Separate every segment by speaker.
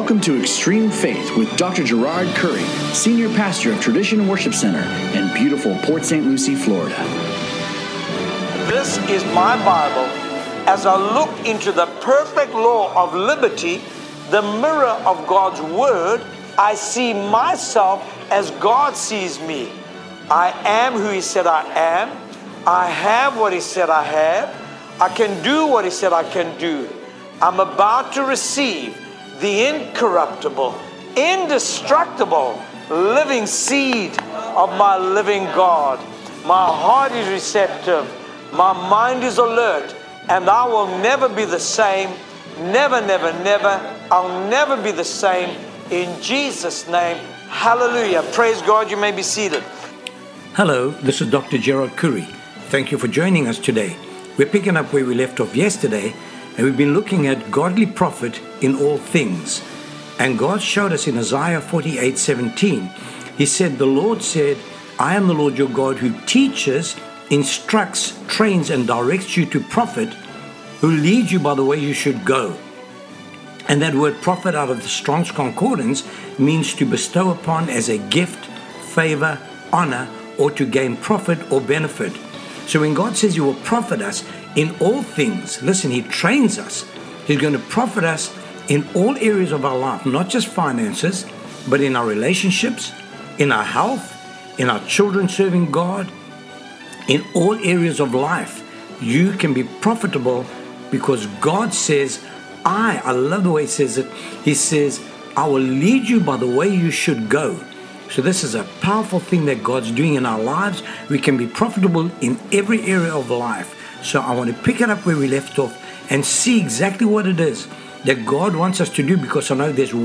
Speaker 1: Welcome to Extreme Faith with Dr. Gerard Curry, Senior Pastor of Tradition Worship Center in beautiful Port St. Lucie, Florida.
Speaker 2: This is my Bible. As I look into the perfect law of liberty, the mirror of God's Word, I see myself as God sees me. I am who He said I am. I have what He said I have. I can do what He said I can do. I'm about to receive the incorruptible, indestructible, living seed of my living God. My heart is receptive. My mind is alert. And I will never be the same. Never, never, never. I'll never be the same. In Jesus' name, hallelujah. Praise God. You may be seated.
Speaker 3: Hello, this is Dr. Gerard Curry. Thank you for joining us today. We're picking up where we left off yesterday, and we've been looking at godly profit in all things. And God showed us in Isaiah 48:17. He said, the Lord said, I am the Lord your God who teaches, instructs, trains, and directs you to profit, who leads you by the way you should go. And that word profit out of the Strong's Concordance means to bestow upon as a gift, favor, honor, or to gain profit or benefit. So when God says He will profit us in all things, listen, He trains us. He's going to profit us in all areas of our life, not just finances, but in our relationships, in our health, in our children serving God, in all areas of life. You can be profitable because God says, I love the way He says it. He says, I will lead you by the way you should go. So this is a powerful thing that God's doing in our lives. We can be profitable in every area of life. So I want to pick it up where we left off and see exactly what it is that God wants us to do, because I know there's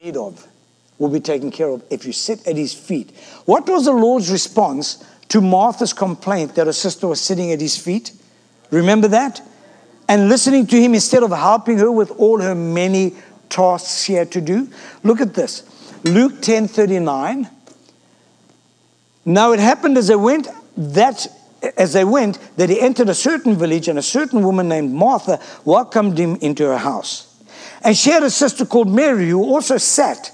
Speaker 2: need of will be taken care of if you sit at his feet. What was the Lord's response to Martha's complaint that her sister was sitting at his feet? Remember that? And listening to him instead of helping her with all her many tasks she had to do. Look at this. Luke 10:39. Now it happened as they went that he entered a certain village, and a certain woman named Martha welcomed him into her house. And she had a sister called Mary who also sat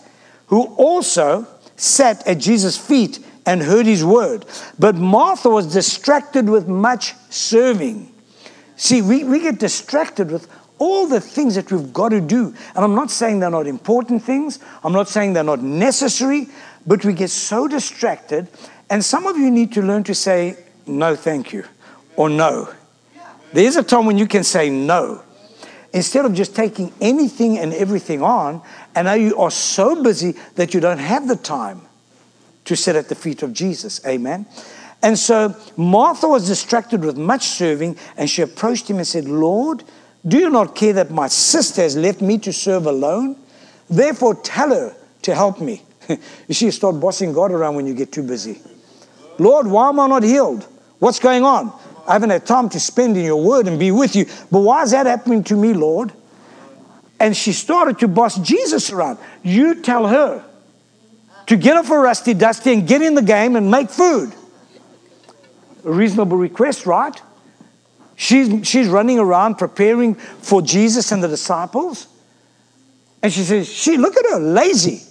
Speaker 2: at Jesus' feet and heard his word. But Martha was distracted with much serving. See, we get distracted with all the things that we've got to do. And I'm not saying they're not important things. I'm not saying they're not necessary. But we get so distracted. And some of you need to learn to say, no, thank you. Or no. There's a time when you can say no. Instead of just taking anything and everything on. And now you are so busy that you don't have the time to sit at the feet of Jesus. Amen. And so Martha was distracted with much serving, and she approached him and said, Lord, do you not care that my sister has left me to serve alone? Therefore tell her to help me. You see, you start bossing God around when you get too busy. Lord, why am I not healed? What's going on? I haven't had time to spend in your word and be with you. But why is that happening to me, Lord? And she started to boss Jesus around. You tell her to get off her rusty dusty and get in the game and make food. A reasonable request, right? She's running around preparing for Jesus and the disciples. And she says, look at her, lazy.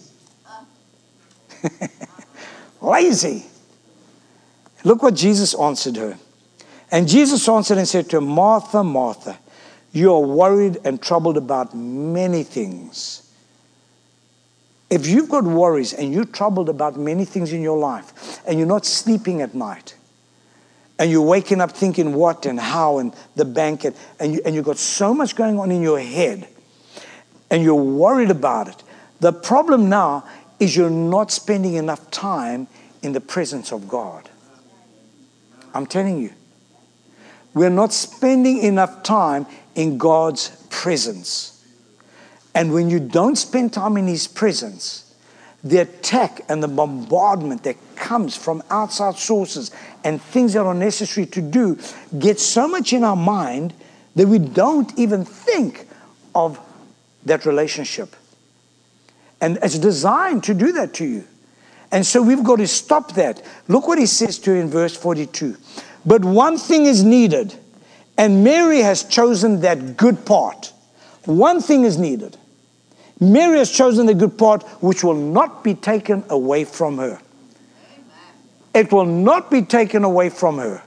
Speaker 2: Lazy. Look what Jesus answered her. And Jesus answered and said to her, Martha, Martha, you are worried and troubled about many things. If you've got worries and you're troubled about many things in your life, and you're not sleeping at night, and you're waking up thinking what and how and the bank, and you've got so much going on in your head, and you're worried about it. The problem now is you're not spending enough time in the presence of God. I'm telling you. We're not spending enough time in God's presence. And when you don't spend time in His presence, the attack and the bombardment that comes from outside sources and things that are necessary to do gets so much in our mind that we don't even think of that relationship. And it's designed to do that to you. And so we've got to stop that. Look what he says to you in verse 42. But one thing is needed, and Mary has chosen that good part. One thing is needed. Mary has chosen the good part which will not be taken away from her. It will not be taken away from her.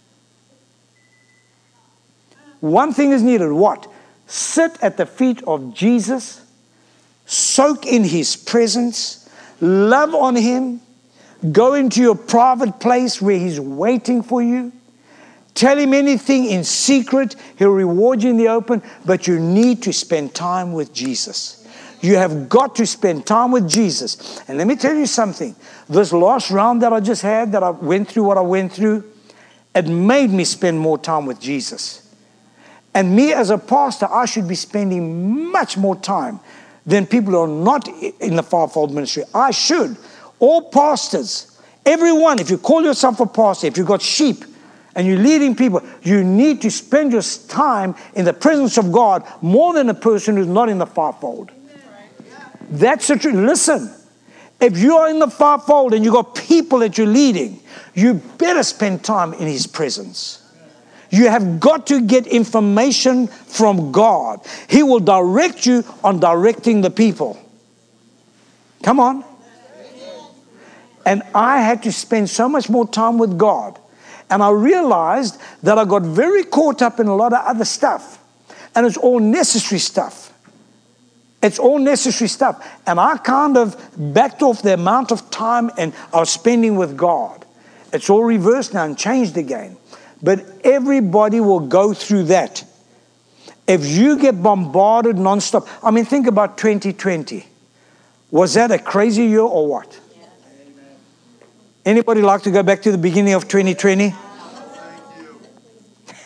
Speaker 2: One thing is needed. What? Sit at the feet of Jesus, soak in His presence, love on Him, go into your private place where He's waiting for you. Tell Him anything in secret. He'll reward you in the open, but you need to spend time with Jesus. You have got to spend time with Jesus. And let me tell you something. This last round that I just had, that I went through what I went through, it made me spend more time with Jesus. And me as a pastor, I should be spending much more time than people who are not in the fivefold ministry. I should. All pastors, everyone, if you call yourself a pastor, if you've got sheep and you're leading people, you need to spend your time in the presence of God more than a person who's not in the fivefold. That's the truth. Listen, if you are in the fivefold and you've got people that you're leading, you better spend time in His presence. You have got to get information from God. He will direct you on directing the people. Come on. And I had to spend so much more time with God. And I realized that I got very caught up in a lot of other stuff. And it's all necessary stuff. It's all necessary stuff. And I kind of backed off the amount of time and I was spending with God. It's all reversed now and changed again. But everybody will go through that. If you get bombarded nonstop. I mean, think about 2020. Was that a crazy year or what? Anybody like to go back to the beginning of 2020?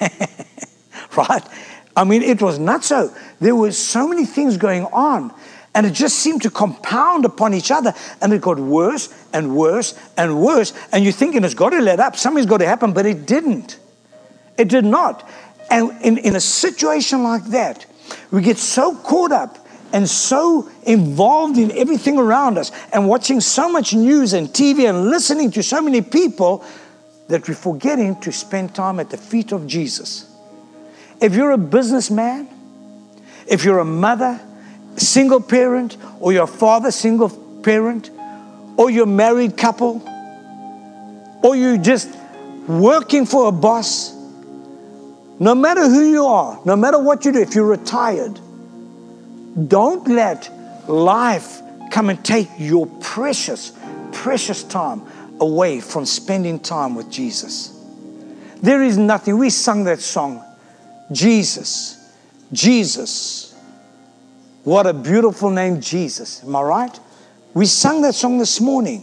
Speaker 2: Right? I mean, it was nutso. There were so many things going on. And it just seemed to compound upon each other. And it got worse and worse and worse. And you're thinking it's got to let up. Something's got to happen. But it didn't. It did not. And in a situation like that, we get so caught up and so involved in everything around us and watching so much news and TV and listening to so many people that we're forgetting to spend time at the feet of Jesus. If you're a businessman, if you're a mother, single parent, or you're a father, single parent, or you're a married couple, or you're just working for a boss, no matter who you are, no matter what you do, if you're retired, don't let life come and take your precious, precious time away from spending time with Jesus. There is nothing. We sung that song, Jesus, Jesus. What a beautiful name, Jesus. Am I right? We sung that song this morning.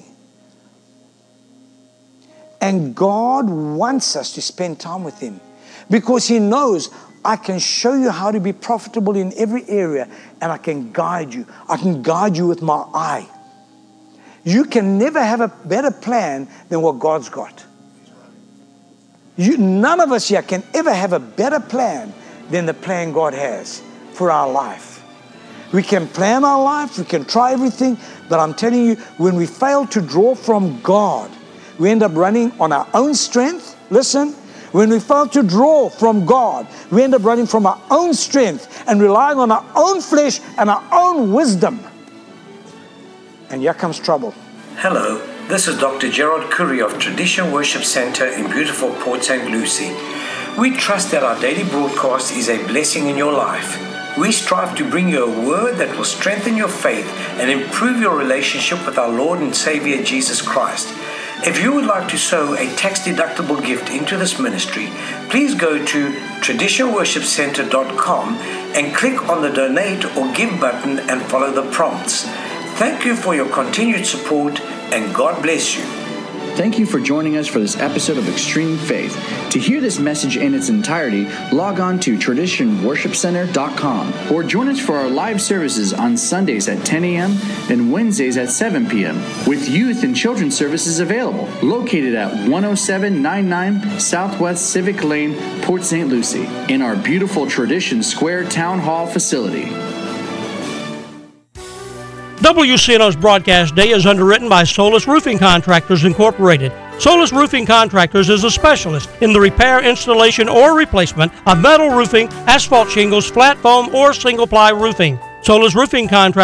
Speaker 2: And God wants us to spend time with Him because He knows I can show you how to be profitable in every area, and I can guide you. I can guide you with my eye. You can never have a better plan than what God's got. None of us here can ever have a better plan than the plan God has for our life. We can plan our life, we can try everything, but I'm telling you, when we fail to draw from God, we end up running on our own strength. Listen, when we fail to draw from God, we end up running from our own strength and relying on our own flesh and our own wisdom. And here comes trouble.
Speaker 3: Hello, this is Dr. Gerard Curry of Tradition Worship Center in beautiful Port St. Lucie. We trust that our daily broadcast is a blessing in your life. We strive to bring you a word that will strengthen your faith and improve your relationship with our Lord and Savior Jesus Christ. If you would like to sow a tax-deductible gift into this ministry, please go to traditionworshipcenter.com and click on the donate or give button and follow the prompts. Thank you for your continued support, and God bless you.
Speaker 1: Thank you for joining us for this episode of Extreme Faith. To hear this message in its entirety, log on to traditionworshipcenter.com or join us for our live services on Sundays at 10 a.m. and Wednesdays at 7 p.m. with youth and children's services available, located at 10799 Southwest Civic Lane, Port St. Lucie, in our beautiful Tradition Square Town Hall facility.
Speaker 4: WCNO's broadcast day is underwritten by Solus Roofing Contractors, Incorporated. Solus Roofing Contractors is a specialist in the repair, installation, or replacement of metal roofing, asphalt shingles, flat foam, or single-ply roofing. Solus Roofing Contractors